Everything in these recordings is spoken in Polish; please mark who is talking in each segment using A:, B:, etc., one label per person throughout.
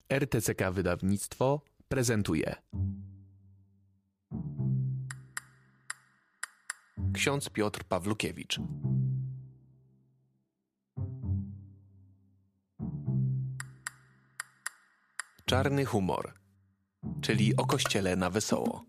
A: RTCK Wydawnictwo prezentuje Ksiądz Piotr Pawlukiewicz. Czarny humor, czyli o Kościele na wesoło.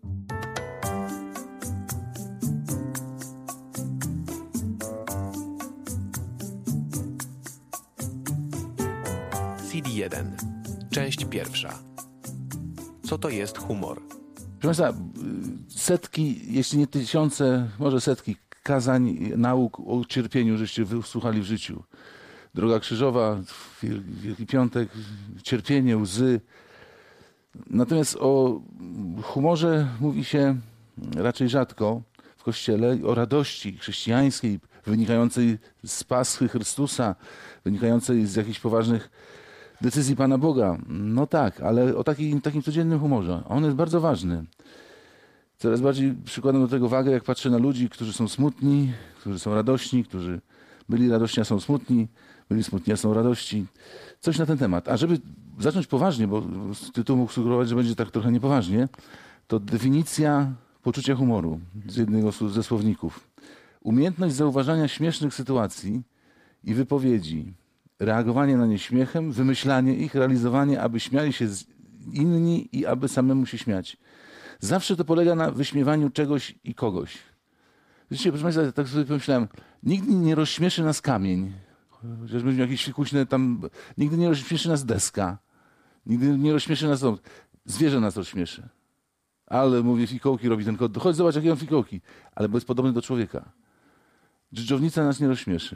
A: CD1. Część pierwsza. Co to jest humor?
B: Proszę Państwa, setki, jeśli nie tysiące, może setki kazań, nauk o cierpieniu, żeście wysłuchali w życiu. Droga krzyżowa, Wielki Piątek, cierpienie, łzy. Natomiast o humorze mówi się raczej rzadko w Kościele, o radości chrześcijańskiej wynikającej z Paschy Chrystusa, wynikającej z jakichś poważnych decyzji Pana Boga. No tak, ale o takim codziennym humorze. On jest bardzo ważny. Coraz bardziej przykładam do tego wagę, jak patrzę na ludzi, którzy są smutni, którzy są radośni, którzy byli radośni, a są smutni, byli smutni, a są radości. Coś na ten temat. A żeby zacząć poważnie, bo tytuł mógł sugerować, że będzie tak trochę niepoważnie, to definicja poczucia humoru z jednego ze słowników. Umiejętność zauważania śmiesznych sytuacji i wypowiedzi, reagowanie na nie śmiechem, wymyślanie ich, realizowanie, aby śmiali się inni i aby samemu się śmiać. Zawsze to polega na wyśmiewaniu czegoś i kogoś. Wiecie, proszę Państwa, tak sobie pomyślałem, nigdy nie rozśmieszy nas kamień, chociaż będzie jakieś fikuśne tam, nigdy nie rozśmieszy nas deska, nigdy nie rozśmieszy nas dom. Zwierzę nas rozśmieszy. Ale mówię, fikołki robi ten kot. Chodź zobacz, jakie on fikołki. Ale bo jest podobny do człowieka. Dżdżownica nas nie rozśmieszy.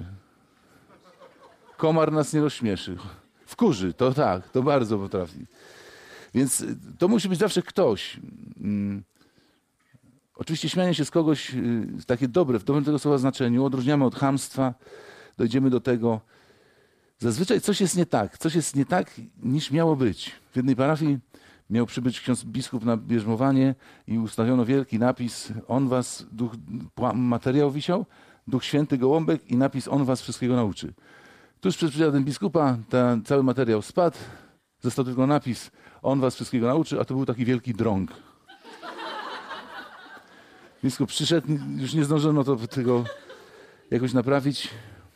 B: Komar nas nie rozśmieszy. Wkurzy, to tak, to bardzo potrafi. Więc to musi być zawsze ktoś. Oczywiście śmianie się z kogoś takie dobre, w dobrym tego słowa znaczeniu, odróżniamy od chamstwa, dojdziemy do tego. Zazwyczaj coś jest nie tak niż miało być. W jednej parafii miał przybyć ksiądz biskup na bierzmowanie i ustawiono wielki napis, on was, materiał wisiał, Duch Święty Gołąbek i napis, on was wszystkiego nauczy. Tuż przed przyjazdem biskupa ten cały materiał spadł, został tylko napis, on was wszystkiego nauczy, a to był taki wielki drąg. Biskup przyszedł, już nie zdążono tego jakoś naprawić.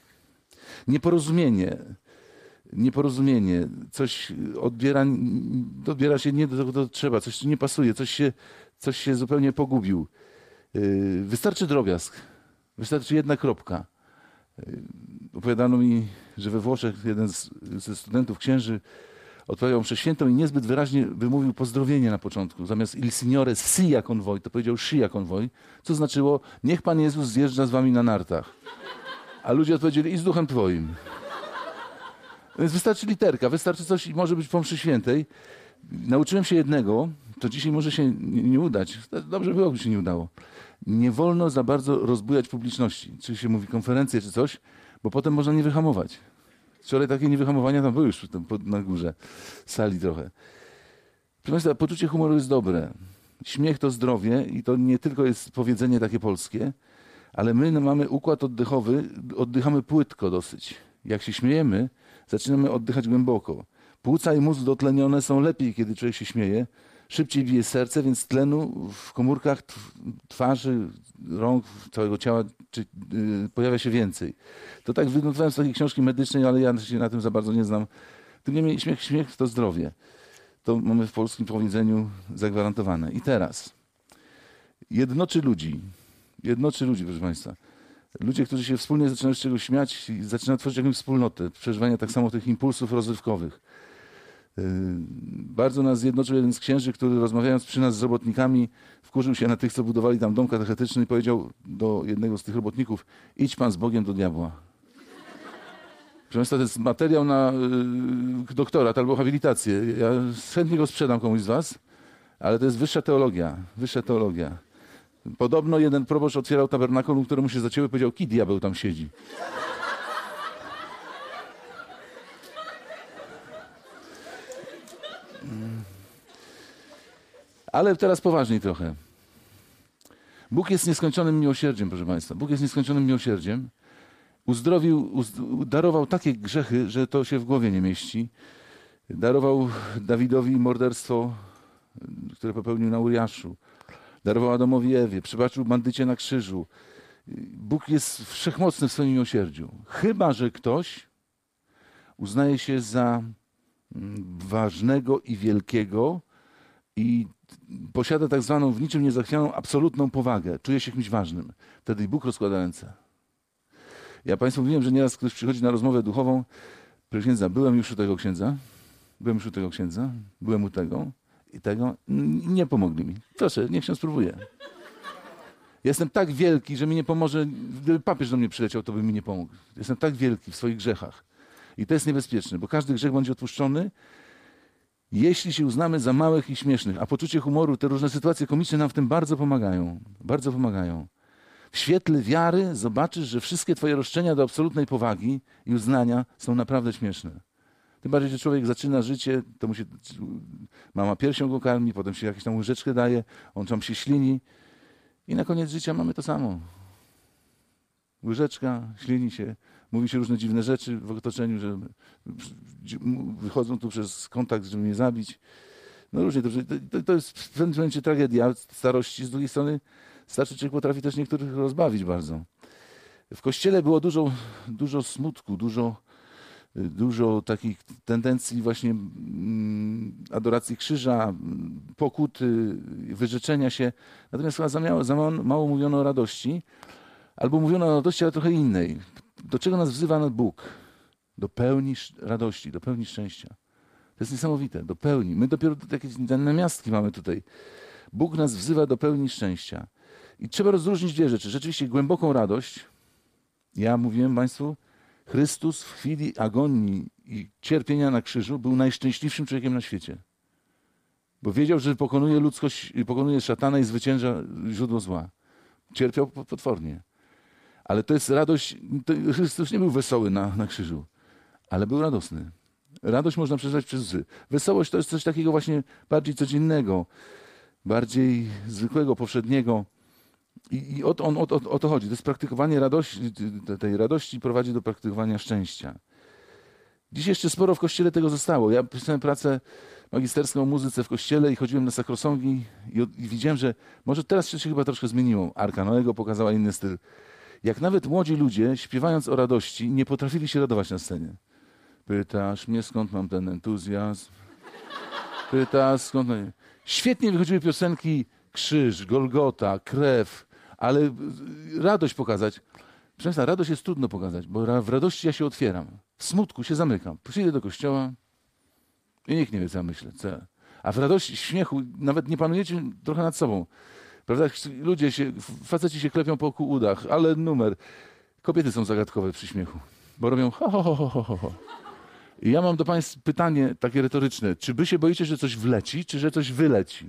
B: Nieporozumienie, coś odbiera się nie do tego, co trzeba, coś nie pasuje, coś się zupełnie pogubił. Wystarczy drobiazg, wystarczy jedna kropka. Opowiadano mi, że we Włoszech jeden ze studentów księży odpowiedział mszę świętą i niezbyt wyraźnie wymówił pozdrowienie na początku. Zamiast il signore sia con voi, to powiedział scia con voi, co znaczyło niech Pan Jezus zjeżdża z wami na nartach. A ludzie odpowiedzieli i z duchem twoim. Więc wystarczy literka, wystarczy coś i może być po mszy świętej. Nauczyłem się jednego, to dzisiaj może się nie udać. Dobrze byłoby się nie udało. Nie wolno za bardzo rozbujać publiczności. Czy się mówi konferencję, czy coś, bo potem można nie wyhamować. Wczoraj takie niewyhamowania tam były już na górze sali trochę. Proszę Państwa, poczucie humoru jest dobre. Śmiech to zdrowie i to nie tylko jest powiedzenie takie polskie, ale my mamy układ oddechowy, oddychamy płytko dosyć. Jak się śmiejemy, zaczynamy oddychać głęboko. Płuca i mózg dotlenione są lepiej, kiedy człowiek się śmieje. Szybciej bije serce, więc tlenu w komórkach twarzy, rąk, całego ciała pojawia się więcej. To tak wynotowałem z takiej książki medycznej, ale ja się na tym za bardzo nie znam. Tym niemniej śmiech to zdrowie. To mamy w polskim powiedzeniu zagwarantowane. I teraz. Jednoczy ludzi, proszę Państwa. Ludzie, którzy się wspólnie zaczynają z czegoś śmiać i zaczynają tworzyć jakąś wspólnotę, przeżywania tak samo tych impulsów rozrywkowych. Bardzo nas zjednoczył jeden z księży, który rozmawiając przy nas z robotnikami wkurzył się na tych, co budowali tam dom katechetyczny i powiedział do jednego z tych robotników: idź pan z Bogiem do diabła. Proszę Państwa, to jest materiał na doktorat albo habilitację. Ja chętnie go sprzedam komuś z was, ale to jest wyższa teologia. Podobno jeden proboszcz otwierał tabernakulum, któremu się zacięły, powiedział: ki diabeł tam siedzi. Ale teraz poważniej trochę. Bóg jest nieskończonym miłosierdziem, proszę Państwa. Bóg jest nieskończonym miłosierdziem. Darował takie grzechy, że to się w głowie nie mieści. Darował Dawidowi morderstwo, które popełnił na Uriaszu. Darował Adamowi Ewie, przebaczył bandycie na krzyżu. Bóg jest wszechmocny w swoim miłosierdziu. Chyba że ktoś uznaje się za ważnego i wielkiego i posiada tak zwaną w niczym niezachwianą absolutną powagę. Czuje się kimś ważnym. Wtedy Bóg rozkłada ręce. Ja Państwu mówiłem, że nieraz ktoś przychodzi na rozmowę duchową. Proszę księdza, byłem już u tego księdza, byłem u tego i tego. Nie pomogli mi. Proszę, niech się spróbuje. Jestem tak wielki, że mi nie pomoże. Gdyby papież do mnie przyleciał, to by mi nie pomógł. Jestem tak wielki w swoich grzechach. I to jest niebezpieczne, bo każdy grzech będzie odpuszczony, jeśli się uznamy za małych i śmiesznych. A poczucie humoru, te różne sytuacje komiczne nam w tym bardzo pomagają. Bardzo pomagają. W świetle wiary zobaczysz, że wszystkie twoje roszczenia do absolutnej powagi i uznania są naprawdę śmieszne. Tym bardziej, że człowiek zaczyna życie, to mu się mama piersią go karmi, potem się jakąś tam łyżeczkę daje, on tam się ślini i na koniec życia mamy to samo. Łyżeczka, ślini się, mówi się różne dziwne rzeczy w otoczeniu, że wychodzą tu przez kontakt, żeby mnie zabić. No różnie, to jest w pewnym momencie tragedia starości, z drugiej strony starszy człowiek potrafi też niektórych rozbawić bardzo. W Kościele było dużo smutku, dużo takich tendencji właśnie adoracji krzyża, pokuty, wyrzeczenia się. Natomiast chyba za mało mówiono o radości, albo mówiono o radości, ale trochę innej. Do czego nas wzywa Bóg? Do pełni radości, do pełni szczęścia. To jest niesamowite, do pełni. My dopiero jakieś namiastki mamy tutaj. Bóg nas wzywa do pełni szczęścia. I trzeba rozróżnić dwie rzeczy. Rzeczywiście głęboką radość. Ja mówiłem Państwu, Chrystus w chwili agonii i cierpienia na krzyżu był najszczęśliwszym człowiekiem na świecie. Bo wiedział, że pokonuje ludzkość, pokonuje szatana i zwycięża źródło zła. Cierpiał potwornie. Ale to jest radość, Chrystus nie był wesoły na krzyżu, ale był radosny. Radość można przeżywać przez łzy. Wesołość to jest coś takiego właśnie bardziej codziennego, bardziej zwykłego, powszedniego. I o to chodzi. To jest praktykowanie radości, tej radości prowadzi do praktykowania szczęścia. Dziś jeszcze sporo w Kościele tego zostało. Ja pisałem pracę magisterską o muzyce w Kościele i chodziłem na sakrosongi i widziałem, że może teraz się chyba troszkę zmieniło. Arka Noego pokazała inny styl. Jak nawet młodzi ludzie, śpiewając o radości, nie potrafili się radować na scenie. Pytasz mnie, skąd mam ten entuzjazm? Pytasz, skąd... Świetnie wychodziły piosenki Krzyż, Golgota, Krew, ale radość pokazać. Proszę Państwa, radość jest trudno pokazać, bo w radości ja się otwieram. W smutku się zamykam. Przyjdę do kościoła i nikt nie wie, co ja myślę. A w radości, w śmiechu nawet nie panujecie trochę nad sobą. Prawda? Faceci się klepią po udach, ale numer. Kobiety są zagadkowe przy śmiechu, bo robią ho, ho, ho, ho, ho, ho. I ja mam do Państwa pytanie takie retoryczne. Czy wy się boicie, że coś wleci, czy że coś wyleci?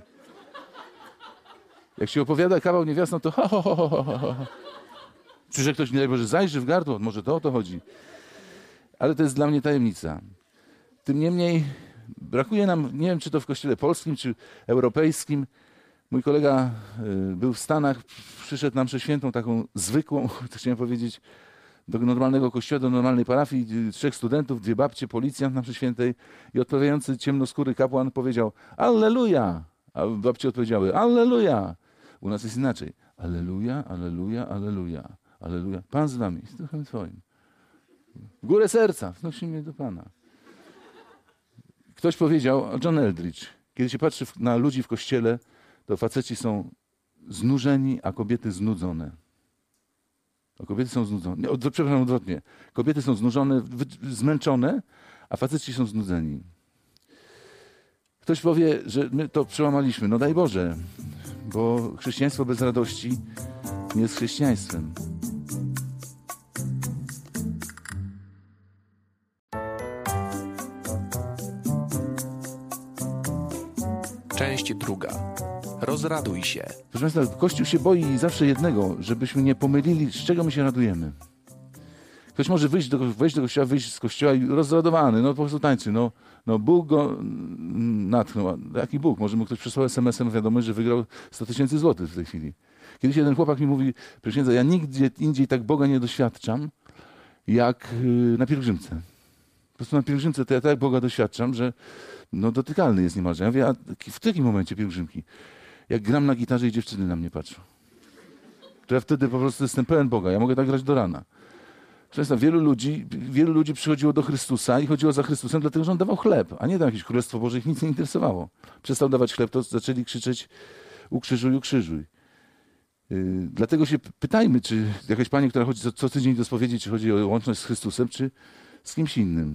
B: Jak się opowiada kawał niewiastą, to ho, ho, ho, ho, ho, ho. Czy że ktoś, nie daj Boże, zajrzy w gardło? Może to o to chodzi. Ale to jest dla mnie tajemnica. Tym niemniej brakuje nam, nie wiem, czy to w kościele polskim, czy europejskim. Mój kolega był w Stanach, przyszedł na mszę świętą, taką zwykłą, to chciałem powiedzieć, do normalnego kościoła, do normalnej parafii, 3 studentów, 2 babcie, policjant na mszy świętej i odpowiadający ciemnoskóry kapłan powiedział Alleluja! A babcie odpowiedziały Alleluja! U nas jest inaczej. Alleluja, alleluja, alleluja, alleluja. Pan z nami, z duchem Twoim. W górę serca, wnosimy do Pana. Ktoś powiedział, John Eldridge, kiedy się patrzy na ludzi w kościele, to faceci są znużeni, a kobiety znudzone. Kobiety są znudzone. Przepraszam, odwrotnie. Kobiety są znużone, zmęczone, a faceci są znudzeni. Ktoś powie, że my to przełamaliśmy. No daj Boże, bo chrześcijaństwo bez radości nie jest chrześcijaństwem.
A: Część druga. Rozraduj się.
B: Proszę Państwa, Kościół się boi zawsze jednego, żebyśmy nie pomylili, z czego my się radujemy. Ktoś może wejść do kościoła, wyjść z kościoła i rozradowany, no po prostu tańczy, no Bóg go natchnął. Jaki Bóg? Może mu ktoś przysłał SMS-em wiadomość, że wygrał 100 000 złotych w tej chwili. Kiedyś jeden chłopak mi mówi, proszę księdza, ja nigdzie indziej tak Boga nie doświadczam, jak na pielgrzymce. prostu na pielgrzymce to ja tak Boga doświadczam, że no dotykalny jest niemalże. Ja mówię, a w takim momencie pielgrzymki, jak gram na gitarze i dziewczyny na mnie patrzą, to ja wtedy po prostu jestem pełen Boga. Ja mogę tak grać do rana. Często wielu ludzi przychodziło do Chrystusa i chodziło za Chrystusem, dlatego że On dawał chleb, a nie tam jakieś Królestwo Boże, ich nic nie interesowało. Przestał dawać chleb, to zaczęli krzyczeć ukrzyżuj, ukrzyżuj. Dlatego się pytajmy, czy jakaś pani, która chodzi co tydzień do spowiedzi, czy chodzi o łączność z Chrystusem, czy z kimś innym.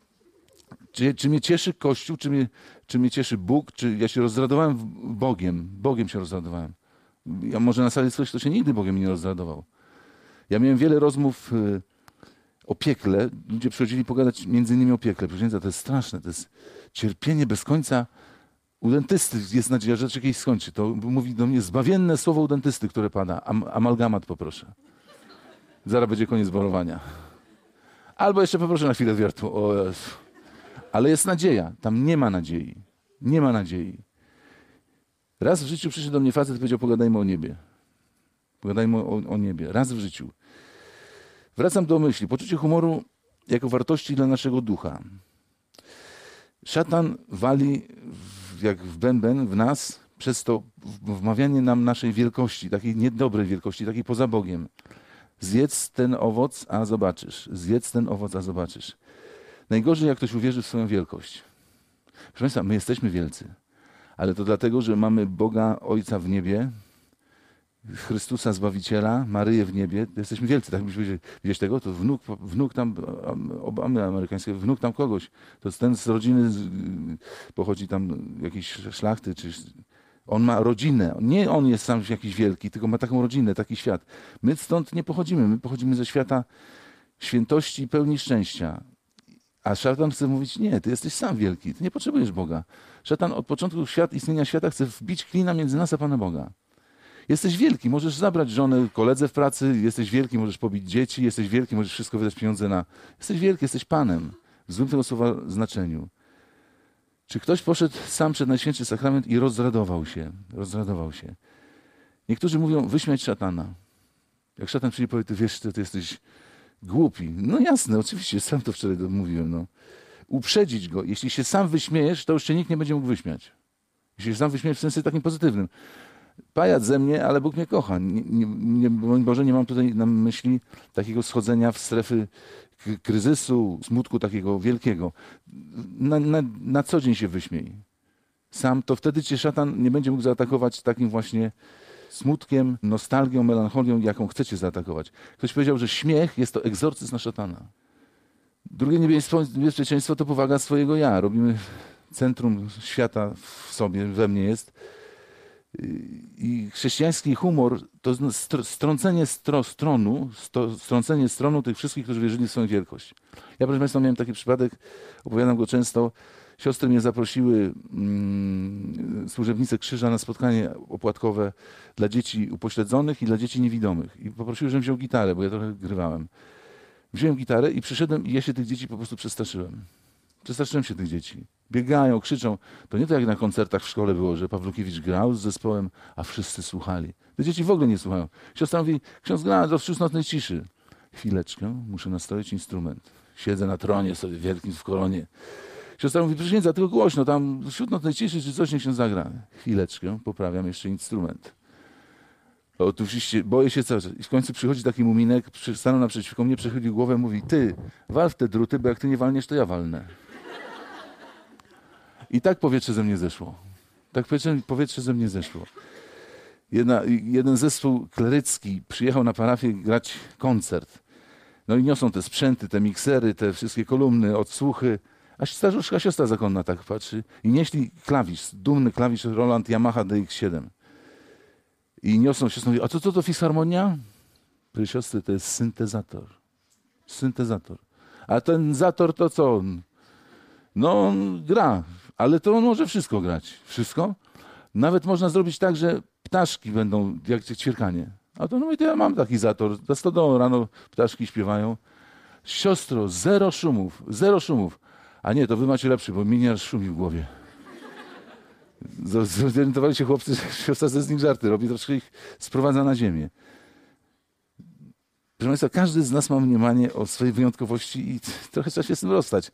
B: Czy mnie cieszy Kościół, czy mnie cieszy Bóg, czy ja się rozradowałem Bogiem się rozradowałem. Ja może na sali jest ktoś, kto się nigdy Bogiem nie rozradował. Ja miałem wiele rozmów o piekle. Ludzie przychodzili pogadać między innymi o piekle. Proszę Państwa, to jest straszne, to jest cierpienie bez końca. U dentysty jest nadzieja, że się kiedyś skończy. To mówi do mnie zbawienne słowo u dentysty, które pada. Amalgamat poproszę. Zaraz będzie koniec borowania. Albo jeszcze poproszę na chwilę wiertło. O Jezu. Ale jest nadzieja. Tam nie ma nadziei. Nie ma nadziei. Raz w życiu przyszedł do mnie facet i powiedział, pogadajmy o niebie. Pogadajmy o niebie. Raz w życiu. Wracam do myśli. Poczucie humoru jako wartości dla naszego ducha. Szatan wali jak w bęben w nas przez to wmawianie nam naszej wielkości, takiej niedobrej wielkości, takiej poza Bogiem. Zjedz ten owoc, a zobaczysz. Zjedz ten owoc, a zobaczysz. Najgorzej, jak ktoś uwierzy w swoją wielkość. Proszę Państwa, my jesteśmy wielcy, ale to dlatego, że mamy Boga Ojca w niebie, Chrystusa Zbawiciela, Maryję w niebie. Jesteśmy wielcy, tak byśmy widzieć tego? To wnuk tam, Obamy amerykańskiego, wnuk tam kogoś. To jest ten z rodziny, pochodzi tam jakiejś szlachty, czy on ma rodzinę. Nie on jest sam jakiś wielki, tylko ma taką rodzinę, taki świat. My stąd nie pochodzimy. My pochodzimy ze świata świętości i pełni szczęścia. A szatan chce mówić, nie, ty jesteś sam wielki, ty nie potrzebujesz Boga. Szatan od początku istnienia świata chce wbić klina między nas a Pana Boga. Jesteś wielki, możesz zabrać żonę koledze w pracy, jesteś wielki, możesz pobić dzieci, jesteś wielki, możesz wszystko wydać pieniądze na... Jesteś wielki, jesteś Panem. W złym tego słowa znaczeniu. Czy ktoś poszedł sam przed Najświętszy Sakrament i rozradował się? Rozradował się. Niektórzy mówią, wyśmiać szatana. Jak szatan przyjdzie i powie, ty wiesz, ty jesteś głupi. No jasne, oczywiście, sam to wczoraj mówiłem. No. Uprzedzić go. Jeśli się sam wyśmiejesz, to już cię nikt nie będzie mógł wyśmiać. Jeśli się sam wyśmiejesz w sensie takim pozytywnym. Pajac ze mnie, ale Bóg mnie kocha. Broń Boże, nie mam tutaj na myśli takiego schodzenia w strefy kryzysu, smutku takiego wielkiego. Na co dzień się wyśmiej. Sam, to wtedy cię szatan nie będzie mógł zaatakować takim właśnie smutkiem, nostalgią, melancholią, jaką chcecie zaatakować. Ktoś powiedział, że śmiech jest to egzorcyzm na szatana. Drugie niebezpieczeństwo to powaga swojego ja. Robimy centrum świata w sobie, we mnie jest. I chrześcijański humor to strącenie stronu tych wszystkich, którzy wierzyli w swoją wielkość. Ja, proszę Państwa, miałem taki przypadek, opowiadam go często. Siostry mnie zaprosiły, służebnice krzyża, na spotkanie opłatkowe dla dzieci upośledzonych i dla dzieci niewidomych. I poprosiły, żebym wziął gitarę, bo ja trochę grywałem. Wziąłem gitarę i przyszedłem i ja się tych dzieci po prostu przestraszyłem. Przestraszyłem się tych dzieci. Biegają, krzyczą. To nie tak jak na koncertach w szkole było, że Pawlukiewicz grał z zespołem, a wszyscy słuchali. Te dzieci w ogóle nie słuchają. Siostra mówi, ksiądz gra do wczesnocnej ciszy. Chwileczkę, muszę nastroić instrument. Siedzę na tronie sobie wielkim w koronie. Siostra mówi, proszę księdza, tylko głośno, tam wśród nocnej ciszy czy coś niech się zagra. Chwileczkę, poprawiam jeszcze instrument. Oczywiście boję się cały czas. I w końcu przychodzi taki muminek, stanął naprzeciwko mnie, przechylił głowę, mówi, ty, wal w te druty, bo jak ty nie walniesz, to ja walnę. I tak powietrze ze mnie zeszło. Tak powietrze ze mnie zeszło. Jeden zespół klerycki przyjechał na parafię grać koncert. No i niosą te sprzęty, te miksery, te wszystkie kolumny, odsłuchy. A staruszka siostra zakonna tak patrzy. I nieśli klawisz, dumny klawisz Roland Yamaha DX7. I niosą, siostra mówi, a co to fisharmonia? Proszę siostry, to jest syntezator. Syntezator. A ten zator to co on? No on gra, ale to on może wszystko grać. Wszystko? Nawet można zrobić tak, że ptaszki będą jak ćwierkanie. A to no mówię, to ja mam taki zator. Za 100 rano ptaszki śpiewają. Siostro, zero szumów, zero szumów. A nie, to wy macie lepszy, bo miniar szumi w głowie. Zorientowali się chłopcy, że siostra ze z nich żarty robi, troszkę ich sprowadza na ziemię. Proszę Państwa, każdy z nas ma mniemanie o swojej wyjątkowości i trochę trzeba się z tym rozstać.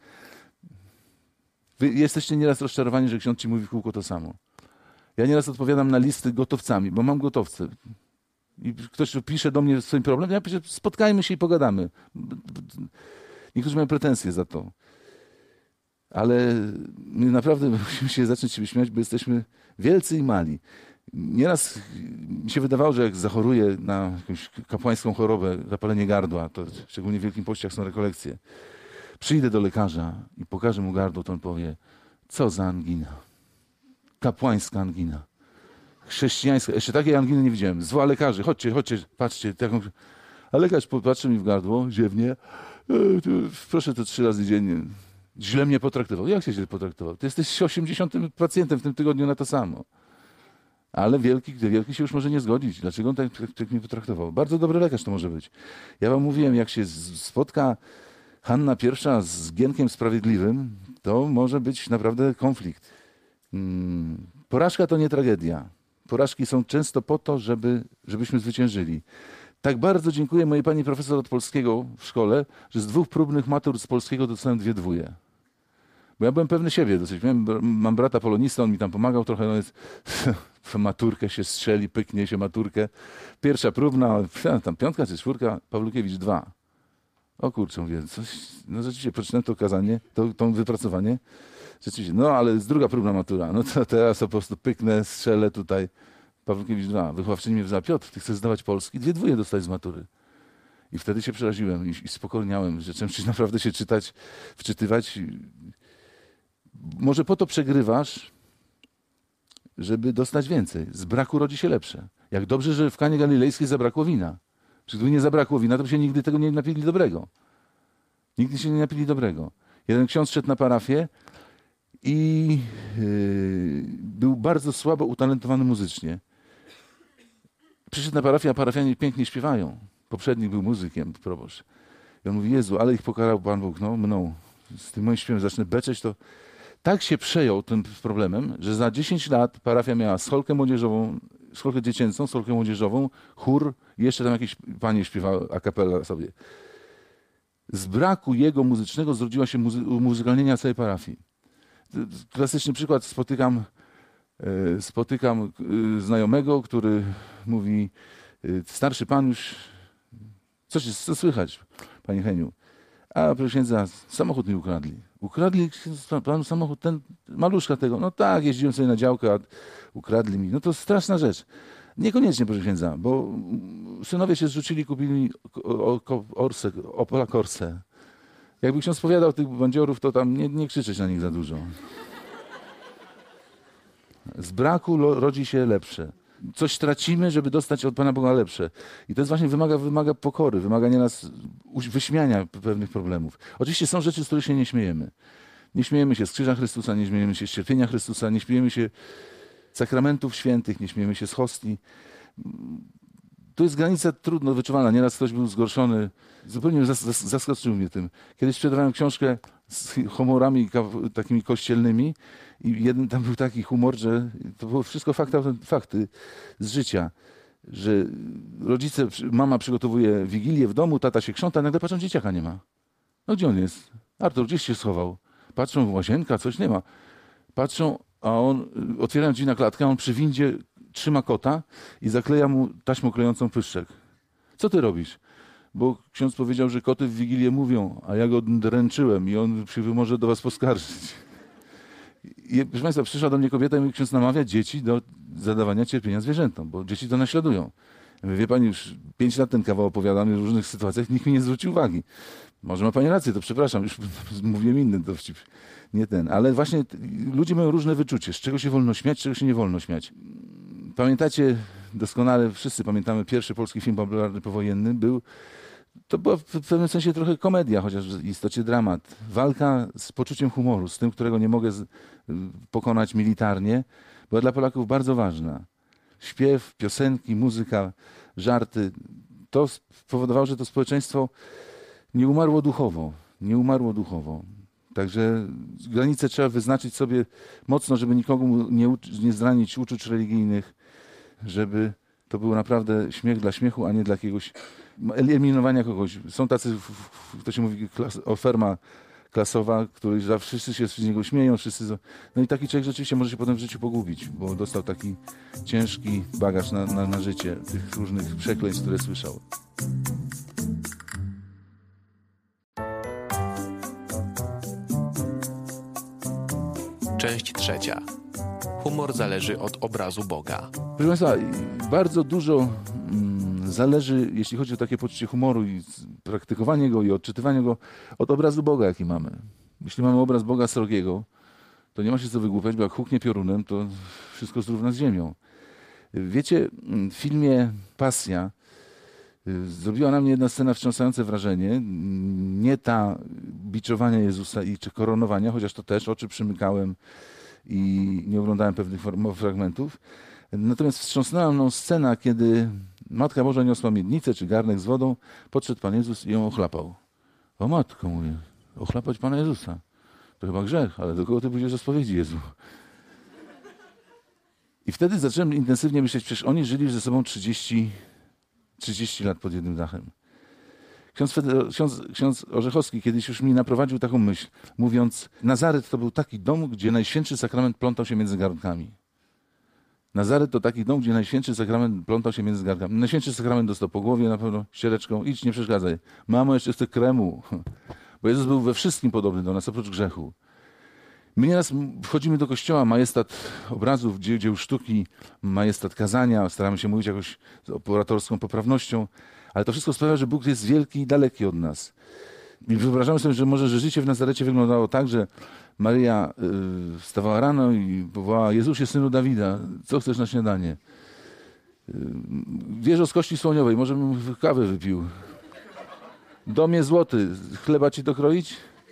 B: Wy jesteście nieraz rozczarowani, że ksiądz ci mówi w kółko to samo. Ja nieraz odpowiadam na listy gotowcami, bo mam gotowce. I ktoś pisze do mnie swój problem, ja piszę, spotkajmy się i pogadamy. Niektórzy mają pretensje za to. Ale my naprawdę musimy się zacząć się śmiać, bo jesteśmy wielcy i mali. Nieraz mi się wydawało, że jak zachoruję na jakąś kapłańską chorobę, zapalenie gardła, to szczególnie w Wielkim Poście, jak są rekolekcje, przyjdę do lekarza i pokażę mu gardło, to on powie, co za angina. Kapłańska angina. Chrześcijańska. Jeszcze takiej anginy nie widziałem. Zła lekarzy. Chodźcie, patrzcie. A lekarz patrzy mi w gardło, ziewnie. Proszę to 3 razy dziennie. Źle mnie potraktował. Jak się źle potraktował? Ty jesteś 80 pacjentem w tym tygodniu na to samo. Ale wielki się już może nie zgodzić. Dlaczego on tak mnie potraktował? Bardzo dobry lekarz to może być. Ja wam mówiłem, jak się spotka Hanna I z Gienkiem Sprawiedliwym, to może być naprawdę konflikt. Porażka to nie tragedia. Porażki są często po to, żebyśmy zwyciężyli. Tak bardzo dziękuję mojej pani profesor od polskiego w szkole, że z 2 próbnych matur z polskiego dostałem 2 dwóje. Bo ja byłem pewny siebie dosyć. Mam brata polonista, on mi tam pomagał trochę. No jest, maturkę się strzeli, pyknie się maturkę. Pierwsza próbna, tam 5 czy 4, Pawlukiewicz 2. O kurczę, mówię, coś, no rzeczywiście, przeczytałem to kazanie, to wypracowanie. Rzeczywiście, no ale jest 2 próbna matura. No to teraz po prostu pyknę, strzelę tutaj. Pawlukiewicz 2. Wychowawczyni mnie wzywa, Piotr, ty chcesz zdawać polski? 2 dwóje dostać z matury. I wtedy się przeraziłem i spokojniałem, że czymś naprawdę się wczytywać. Może po to przegrywasz, żeby dostać więcej. Z braku rodzi się lepsze. Jak dobrze, że w Kanie Galilejskiej zabrakło wina. Czy gdyby nie zabrakło wina, to by się nigdy tego nie napili dobrego. Nigdy się nie napili dobrego. Jeden ksiądz szedł na parafię i był bardzo słabo utalentowany muzycznie. Przyszedł na parafię, a parafianie pięknie śpiewają. Poprzednik był muzykiem, proboszcz. I on mówi, Jezu, ale ich pokarał Pan Bóg, mną. Z tym moim śpiewem zacznę beczeć, to tak się przejął tym problemem, że za 10 lat parafia miała scholkę młodzieżową, scholkę dziecięcą, scholkę młodzieżową, chór i jeszcze tam jakieś panie śpiewały a cappella sobie. Z braku jego muzycznego zrodziła się umuzykalnienia całej parafii. Klasyczny przykład, spotykam znajomego, który mówi, starszy pan już, co słychać, panie Heniu? A proszę księdza, samochód mi ukradli. Ukradli panu samochód, ten maluszka tego. No tak, jeździłem sobie na działkę, a ukradli mi. No to straszna rzecz. Niekoniecznie, proszę księdza, bo synowie się zrzucili, kupili Opela Corsę. Jakby ksiądz powiadał tych bandziorów, to tam nie krzyczeć na nich za dużo. Z braku rodzi się lepsze. Coś tracimy, żeby dostać od Pana Boga lepsze. I to jest właśnie wymaga pokory, wymaga nieraz wyśmiania pewnych problemów. Oczywiście są rzeczy, z których się nie śmiejemy. Nie śmiejemy się z krzyża Chrystusa, nie śmiejemy się z cierpienia Chrystusa, nie śmiejemy się z sakramentów świętych, nie śmiejemy się z hostii. To jest granica trudno wyczuwalna. Nieraz ktoś był zgorszony. Zupełnie zaskoczył mnie tym. Kiedyś sprzedawałem książkę z humorami takimi kościelnymi i jeden tam był taki humor, że to było wszystko fakty z życia. Że rodzice, mama przygotowuje wigilię w domu, tata się krząta, nagle patrzą, dzieciaka nie ma. No gdzie on jest? Artur gdzieś się schował. Patrzą, łazienka, coś nie ma. Patrzą, a on, otwierają drzwi na klatkę, a on przy windzie trzyma kota i zakleja mu taśmą klejącą pyszczek. Co ty robisz? Bo ksiądz powiedział, że koty w Wigilię mówią, a ja go dręczyłem i on się może do was poskarżyć. I, proszę Państwa, przyszła do mnie kobieta i mówi, ksiądz namawia dzieci do zadawania cierpienia zwierzętom, bo dzieci to naśladują. Ja mówię, wie pani, już 5 lat ten kawał opowiadamy w różnych sytuacjach, nikt mi nie zwrócił uwagi. Może ma pani rację, to przepraszam, już mówiłem inny dowcip, nie ten. Ale właśnie ludzie mają różne wyczucie, z czego się wolno śmiać, z czego się nie wolno śmiać. Pamiętacie doskonale, wszyscy pamiętamy, pierwszy polski film popularny powojenny to była w pewnym sensie trochę komedia, chociaż w istocie dramat. Walka z poczuciem humoru, z tym, którego nie mogę pokonać militarnie, była dla Polaków bardzo ważna. Śpiew, piosenki, muzyka, żarty. To spowodowało, że to społeczeństwo nie umarło duchowo. Nie umarło duchowo. Także granice trzeba wyznaczyć sobie mocno, żeby nikomu nie zranić uczuć religijnych, żeby to był naprawdę śmiech dla śmiechu, a nie dla jakiegoś eliminowania kogoś. Są tacy, to się mówi, oferma klasowa, który wszyscy się z niego śmieją, no i taki człowiek rzeczywiście może się potem w życiu pogubić, bo dostał taki ciężki bagaż na życie, tych różnych przekleństw, które słyszał.
A: Część trzecia. Humor zależy od obrazu Boga.
B: Proszę Państwa, bardzo dużo zależy, jeśli chodzi o takie poczucie humoru i praktykowanie go i odczytywanie go, od obrazu Boga, jaki mamy. Jeśli mamy obraz Boga srogiego, to nie ma się co wygłupiać, bo jak huknie piorunem, to wszystko zrówna z ziemią. Wiecie, w filmie Pasja zrobiła na mnie jedna scena wstrząsające wrażenie. Nie ta biczowania Jezusa czy koronowania, chociaż to też, oczy przymykałem i nie oglądałem pewnych fragmentów. Natomiast wstrząsnęła mną scena, kiedy Matka Boża niosła miednicę czy garnek z wodą, podszedł Pan Jezus i ją ochlapał. O matko, mówię, ochlapać Pana Jezusa. To chyba grzech, ale do kogo ty pójdziesz do spowiedzi, Jezu? I wtedy zacząłem intensywnie myśleć, przecież oni żyli ze sobą 30 lat pod jednym dachem. Ksiądz Orzechowski kiedyś już mi naprowadził taką myśl, mówiąc, Nazaret to był taki dom, gdzie Najświętszy Sakrament plątał się między garnkami. Nazaret to taki dom, gdzie Najświętszy Sakrament plątał się między garnkami. Najświętszy Sakrament dostał po głowie na pewno ściereczką. Idź, nie przeszkadzaj. Mamo, jeszcze chcę kremu. Bo Jezus był we wszystkim podobny do nas, oprócz grzechu. My nieraz wchodzimy do kościoła, majestat obrazów, dzieł sztuki, majestat kazania, staramy się mówić jakoś z operatorską poprawnością, ale to wszystko sprawia, że Bóg jest wielki i daleki od nas. I wyobrażamy sobie, że może że życie w Nazarecie wyglądało tak, że Maryja wstawała rano i wołała: Jezusie, synu Dawida, co chcesz na śniadanie? Wieżo z kości słoniowej, może bym kawę wypił. Domie złoty, chleba ci dokroić?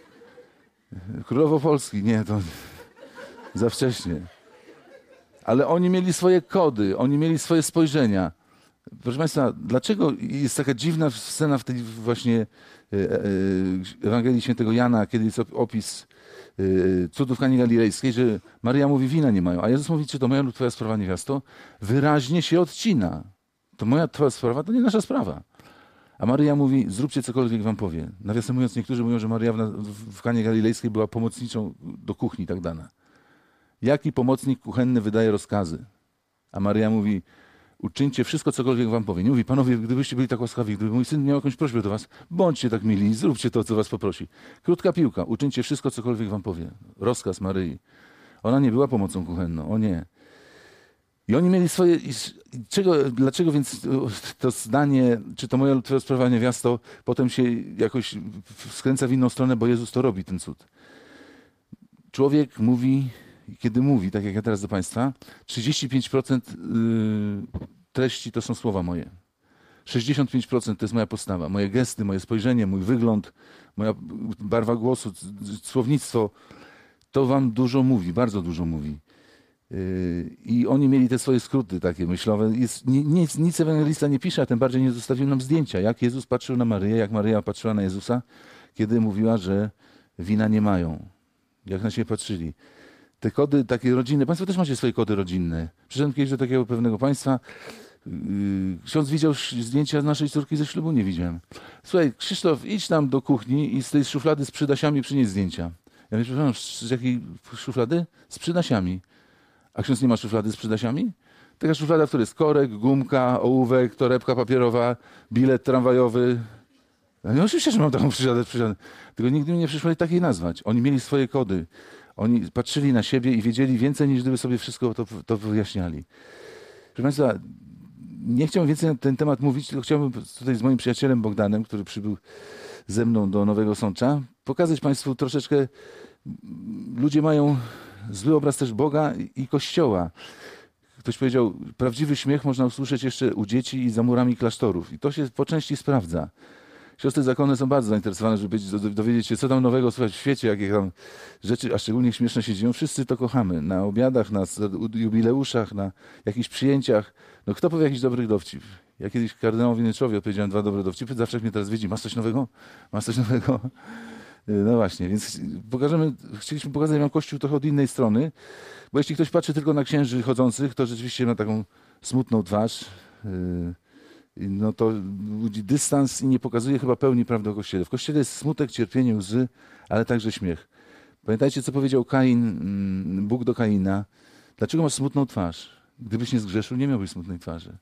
B: Królowo Polski, nie, to za wcześnie. Ale oni mieli swoje kody, oni mieli swoje spojrzenia. Proszę Państwa, dlaczego jest taka dziwna scena w tej właśnie Ewangelii Świętego Jana, kiedy jest opis cudów Kani Galilejskiej, że Maryja mówi, wina nie mają, a Jezus mówi, czy to moja lub twoja sprawa, niewiasto? Wyraźnie się odcina. To moja, twoja sprawa, to nie nasza sprawa. A Maryja mówi, zróbcie cokolwiek wam powie. Nawiasem mówiąc, niektórzy mówią, że Maryja w Kanie Galilejskiej była pomocniczą do kuchni tak dana. Jaki pomocnik kuchenny wydaje rozkazy? A Maryja mówi, uczyńcie wszystko, cokolwiek wam powie. Nie mówi, panowie, gdybyście byli tak łaskawi, gdyby mój syn miał jakąś prośbę do was, bądźcie tak mili, zróbcie to, co was poprosi. Krótka piłka, uczyńcie wszystko, cokolwiek wam powie. Rozkaz Maryi. Ona nie była pomocą kuchenną, o nie. I oni mieli swoje... Dlaczego więc to zdanie, czy to moja lub twoja sprawa, niewiasto, potem się jakoś skręca w inną stronę, bo Jezus to robi, ten cud. Człowiek mówi, kiedy mówi, tak jak ja teraz do Państwa, 35% treści to są słowa moje. 65% to jest moja postawa, moje gesty, moje spojrzenie, mój wygląd, moja barwa głosu, słownictwo. To wam dużo mówi, bardzo dużo mówi. I oni mieli te swoje skróty takie myślowe. Nic ewangelista nie pisze, a tym bardziej nie zostawił nam zdjęcia, jak Jezus patrzył na Maryję, jak Maryja patrzyła na Jezusa, kiedy mówiła, że wina nie mają. Jak na siebie patrzyli. Te kody takie rodzinne, Państwo też macie swoje kody rodzinne. Przyszedłem kiedyś do takiego pewnego państwa, ksiądz widział zdjęcia naszej córki ze ślubu? Nie widziałem. Słuchaj, Krzysztof, idź tam do kuchni i z tej szuflady z przydasiami przynieś zdjęcia. Ja mówię, przepraszam, z jakiej szuflady? Z przydasiami. A ksiądz nie ma szuflady z przydasiami? Taka szuflada, w której jest korek, gumka, ołówek, torebka papierowa, bilet tramwajowy. No oczywiście, że mam taką szufladę. Tylko nigdy mi nie przyszło takiej nazwać. Oni mieli swoje kody. Oni patrzyli na siebie i wiedzieli więcej, niż gdyby sobie wszystko to wyjaśniali. Proszę Państwa, nie chciałbym więcej na ten temat mówić, tylko chciałbym tutaj z moim przyjacielem Bogdanem, który przybył ze mną do Nowego Sącza, pokazać Państwu troszeczkę, ludzie mają zły obraz też Boga i Kościoła. Ktoś powiedział, prawdziwy śmiech można usłyszeć jeszcze u dzieci i za murami klasztorów. I to się po części sprawdza. Siostry zakonne są bardzo zainteresowane, żeby dowiedzieć się, co tam nowego słychać w świecie, jakie tam rzeczy, a szczególnie śmieszne się dzieją. Wszyscy to kochamy. Na obiadach, na jubileuszach, na jakichś przyjęciach. No kto powie jakiś dobry dowcip? Ja kiedyś kardynałowi Nyczowi odpowiedziałem 2 dobre dowcipy, zawsze mnie teraz widzi. Masz coś nowego? Masz coś nowego? No właśnie, więc chcieliśmy pokazać wam Kościół trochę od innej strony, bo jeśli ktoś patrzy tylko na księży chodzących, to rzeczywiście ma taką smutną twarz. no to budzi dystans i nie pokazuje chyba pełni prawdy o Kościele. W Kościele jest smutek, cierpienie, łzy, ale także śmiech. Pamiętajcie, co powiedział Kain, Bóg do Kaina. Dlaczego masz smutną twarz? Gdybyś nie zgrzeszył, nie miałbyś smutnej twarzy.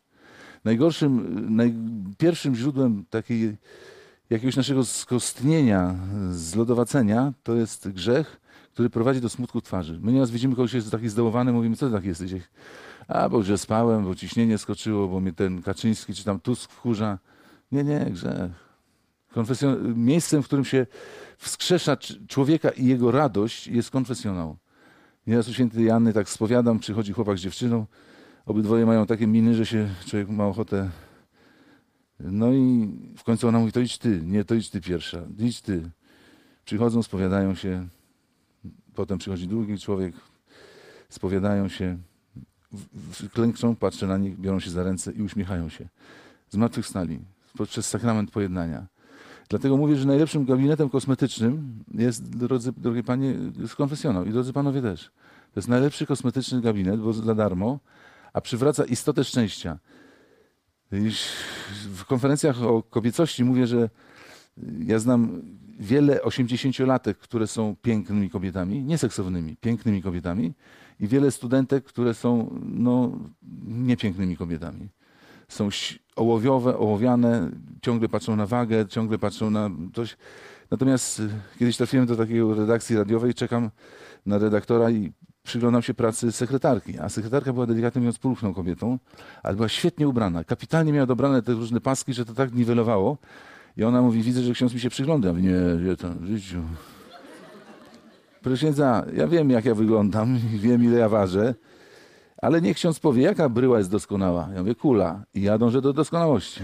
B: Pierwszym źródłem jakiegoś naszego skostnienia, zlodowacenia, to jest grzech, który prowadzi do smutku twarzy. My nieraz widzimy kogoś, jest taki zdołowany, mówimy, co ty tak jesteś? Bo że spałem, bo ciśnienie skoczyło, bo mnie ten Kaczyński czy tam Tusk wkurza. Nie, grzech. Miejscem, w którym się wskrzesza człowieka i jego radość, jest konfesjonał. Nieraz u świętej Janny tak spowiadam, przychodzi chłopak z dziewczyną, obydwoje mają takie miny, że się człowiek ma ochotę. No i w końcu ona mówi, to idź ty. Nie, to idź ty pierwsza. Idź ty. Przychodzą, spowiadają się. Potem przychodzi drugi człowiek, spowiadają się, klęczą, patrzę na nich, biorą się za ręce i uśmiechają się. Zmartwychwstali poprzez sakrament pojednania. Dlatego mówię, że najlepszym gabinetem kosmetycznym jest, drogie panie, konfesjonał i drodzy panowie też. To jest najlepszy kosmetyczny gabinet, bo za darmo, a przywraca istotę szczęścia. W konferencjach o kobiecości mówię, że ja znam wiele 80-latek, które są pięknymi kobietami, nieseksownymi, pięknymi kobietami i wiele studentek, które są niepięknymi kobietami. Są ołowiowe, ołowiane, ciągle patrzą na wagę, ciągle patrzą na coś. Natomiast kiedyś trafiłem do takiej redakcji radiowej, czekam na redaktora i przyglądam się pracy sekretarki. A sekretarka była delikatnie mówiąc pulchną kobietą, ale była świetnie ubrana. Kapitalnie miała dobrane te różne paski, że to tak niwelowało. I ona mówi, widzę, że ksiądz mi się przygląda. Ja mówię, nie tam, w życiu. Proszę księdza, ja wiem, jak ja wyglądam i wiem, ile ja ważę, ale niech ksiądz powie, jaka bryła jest doskonała. Ja mówię, kula. I ja dążę do doskonałości.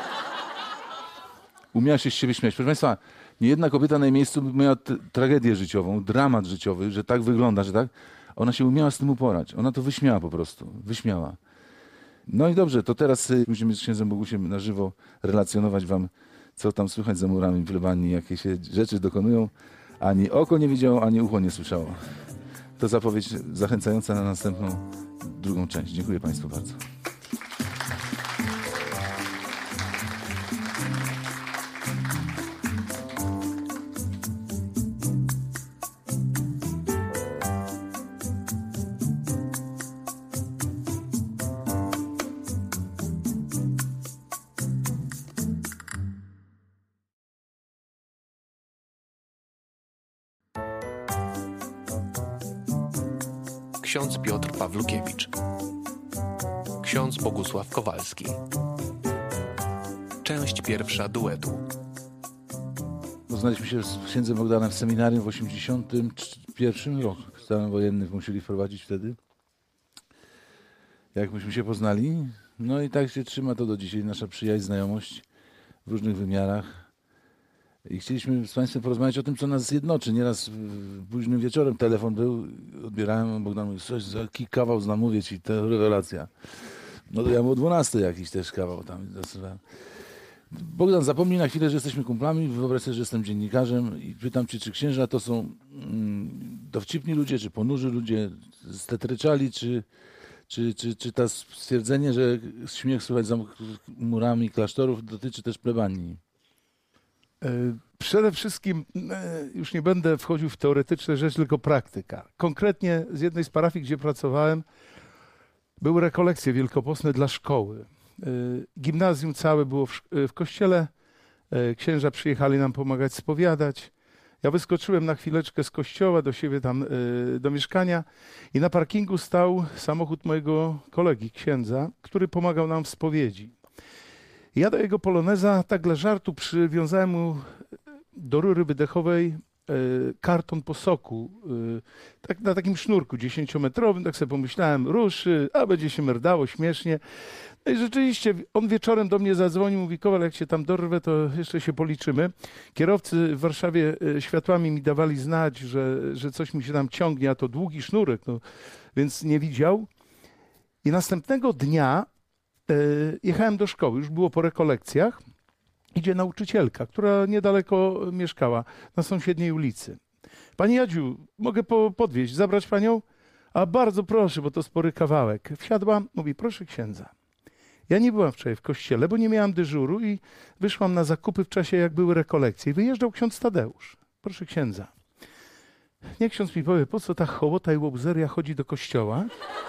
B: Umiała się z siebie śmiać. Proszę państwa, niejedna kobieta na jej miejscu miała tragedię życiową, dramat życiowy, że tak wygląda, że tak. Ona się umiała z tym uporać. Ona to wyśmiała po prostu. Wyśmiała. No i dobrze, to teraz będziemy z księdzem Bogusiem na żywo relacjonować wam, co tam słychać za murami plebanii, jakie się rzeczy dokonują. Ani oko nie widziało, ani ucho nie słyszało. To zapowiedź zachęcająca na następną, drugą część. Dziękuję państwu bardzo.
A: Ksiądz Piotr Pawlukiewicz. Ksiądz Bogusław Kowalski. Część pierwsza duetu.
B: Poznaliśmy się z księdzem Bogdanem w seminarium w 1981 roku. Stan wojenny musieli wprowadzić wtedy. Jak myśmy się poznali. No i tak się trzyma to do dzisiaj. Nasza przyjaźń, znajomość w różnych wymiarach. I chcieliśmy z państwem porozmawiać o tym, co nas jednoczy. Nieraz późnym wieczorem telefon był, odbierałem, Bogdan mówi, coś, jaki kawał znam, mówię ci, to rewelacja. No to ja mu o 12 jakiś też kawał tam. Bogdan, zapomnij na chwilę, że jesteśmy kumplami, wyobraź sobie, że jestem dziennikarzem i pytam cię, czy księża to są dowcipni ludzie, czy ponurzy ludzie, stetryczali, czy to stwierdzenie, że śmiech słychać za murami klasztorów dotyczy też plebanii?
C: Przede wszystkim już nie będę wchodził w teoretyczne rzeczy, tylko praktyka. Konkretnie z jednej z parafii, gdzie pracowałem, były rekolekcje wielkopostne dla szkoły. Gimnazjum całe było w kościele, księża przyjechali nam pomagać spowiadać. Ja wyskoczyłem na chwileczkę z kościoła do siebie tam do mieszkania i na parkingu stał samochód mojego kolegi, księdza, który pomagał nam w spowiedzi. Ja do jego poloneza tak dla żartu przywiązałem mu do rury wydechowej karton po soku, tak na takim sznurku 10-metrowym, tak sobie pomyślałem, ruszy, a będzie się merdało śmiesznie. No i rzeczywiście on wieczorem do mnie zadzwonił, mówi, Kowal, jak się tam dorwę, to jeszcze się policzymy. Kierowcy w Warszawie światłami mi dawali znać, że coś mi się tam ciągnie, a to długi sznurek, no, więc nie widział. I następnego dnia jechałem do szkoły, już było po rekolekcjach. Idzie nauczycielka, która niedaleko mieszkała, na sąsiedniej ulicy. Pani Jadziu, mogę podwieźć, zabrać panią? A bardzo proszę, bo to spory kawałek. Wsiadła, mówi, proszę księdza. Ja nie byłam wczoraj w kościele, bo nie miałam dyżuru i wyszłam na zakupy w czasie, jak były rekolekcje. I wyjeżdżał ksiądz Tadeusz. Proszę księdza. Niech ksiądz mi powie, po co ta hołota i łobzeria chodzi do kościoła?